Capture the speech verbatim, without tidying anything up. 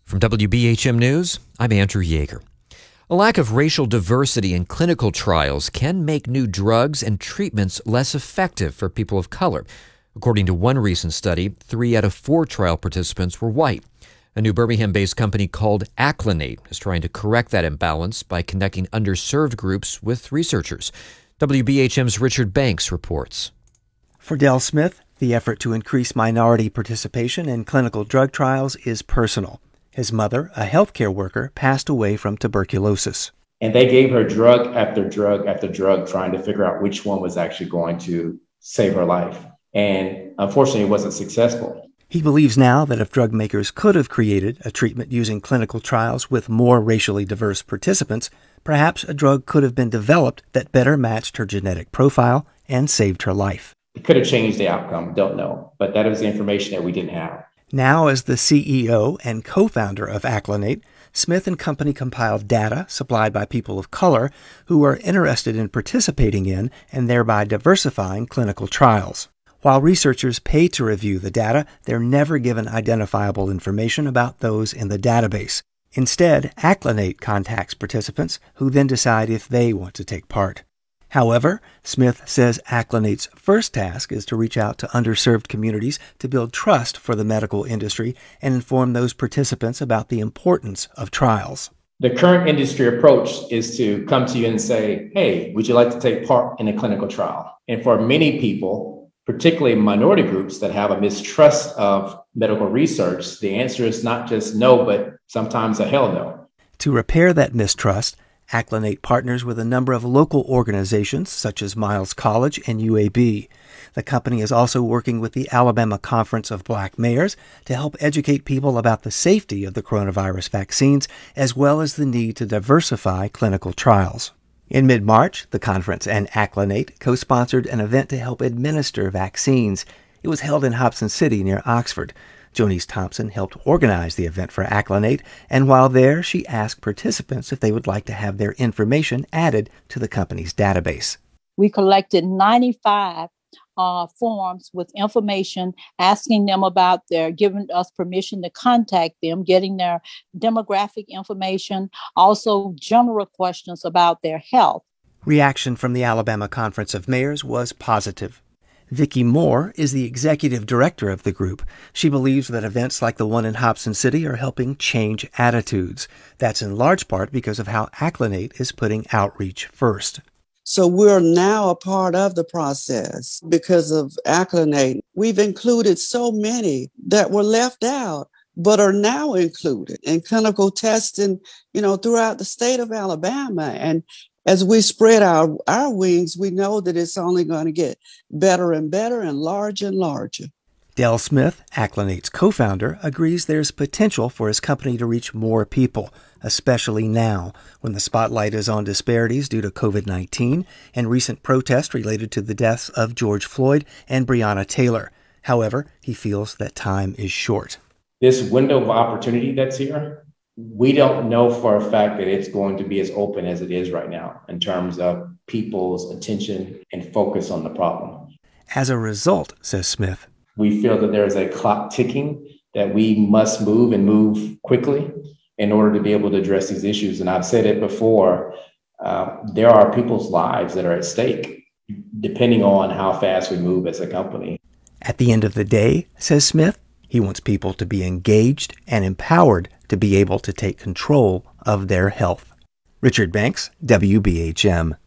From W B H M News, I'm Andrew Yeager. A lack of racial diversity in clinical trials can make new drugs and treatments less effective for people of color. According to one recent study, three out of four trial participants were white. A new Birmingham-based company called Aclinate is trying to correct that imbalance by connecting underserved groups with researchers. W B H M's Richard Banks reports. For Del Smith, the effort to increase minority participation in clinical drug trials is personal. His mother, a healthcare worker, passed away from tuberculosis. And they gave her drug after drug after drug, trying to figure out which one was actually going to save her life. And unfortunately, it wasn't successful. He believes now that if drug makers could have created a treatment using clinical trials with more racially diverse participants, perhaps a drug could have been developed that better matched her genetic profile and saved her life. It could have changed the outcome, don't know. But that was the information that we didn't have. Now, as the C E O and co-founder of Aclinate, Smith and Company compiled data supplied by people of color who are interested in participating in and thereby diversifying clinical trials. While researchers pay to review the data, they're never given identifiable information about those in the database. Instead, Aclinate contacts participants who then decide if they want to take part. However, Smith says Aclinate's first task is to reach out to underserved communities to build trust for the medical industry and inform those participants about the importance of trials. The current industry approach is to come to you and say, hey, would you like to take part in a clinical trial? And for many people, particularly minority groups that have a mistrust of medical research, the answer is not just no, but sometimes a hell no. To repair that mistrust, Aclinate partners with a number of local organizations such as Miles College and U A B. The company is also working with the Alabama Conference of Black Mayors to help educate people about the safety of the coronavirus vaccines, as well as the need to diversify clinical trials. In mid-March, the conference and Aclinate co-sponsored an event to help administer vaccines. It was held in Hobson City near Oxford. Jonice Thompson helped organize the event for Aclinate, and while there, she asked participants if they would like to have their information added to the company's database. We collected ninety-five uh, forms with information, asking them about their, giving us permission to contact them, getting their demographic information, also general questions about their health. Reaction from the Alabama Conference of Mayors was positive. Vicki Moore is the executive director of the group. She believes that events like the one in Hobson City are helping change attitudes. That's in large part because of how Aclinate is putting outreach first. So we're now a part of the process because of Aclinate. We've included so many that were left out, but are now included in clinical testing, you know, throughout the state of Alabama. And as we spread our, our wings, we know that it's only going to get better and better and larger and larger. Del Smith, Aclinate's co-founder, agrees there's potential for his company to reach more people, especially now when the spotlight is on disparities due to covid nineteen and recent protests related to the deaths of George Floyd and Breonna Taylor. However, he feels that time is short. This window of opportunity that's here, we don't know for a fact that it's going to be as open as it is right now in terms of people's attention and focus on the problem. As a result, says Smith, we feel that there is a clock ticking, that we must move and move quickly in order to be able to address these issues. And I've said it before, uh, there are people's lives that are at stake, depending on how fast we move as a company. At the end of the day, says Smith, he wants people to be engaged and empowered to be able to take control of their health. Richard Banks, W B H M.